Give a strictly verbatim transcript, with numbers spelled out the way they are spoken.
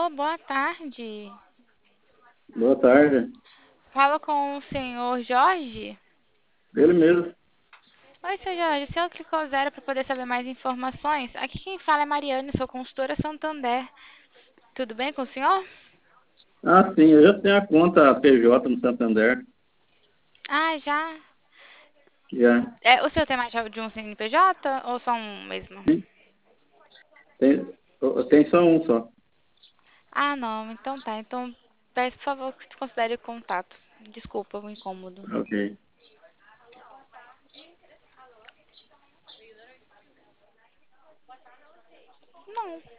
Alô, boa tarde. Boa tarde. Falo com o senhor Jorge. Ele mesmo. Oi, senhor Jorge. O senhor clicou zero para poder saber mais informações? Aqui quem fala é Mariane, sou consultora Santander. Tudo bem com o senhor? Ah, sim, eu já tenho a conta P J no Santander. Ah, já. Já. É, o senhor tem mais de um C N P J ou só um mesmo? Sim, Tem, tem só um só. Ah, não. Então tá. Então peço, por favor, que considere o contato. Desculpa o incômodo. Ok. Não.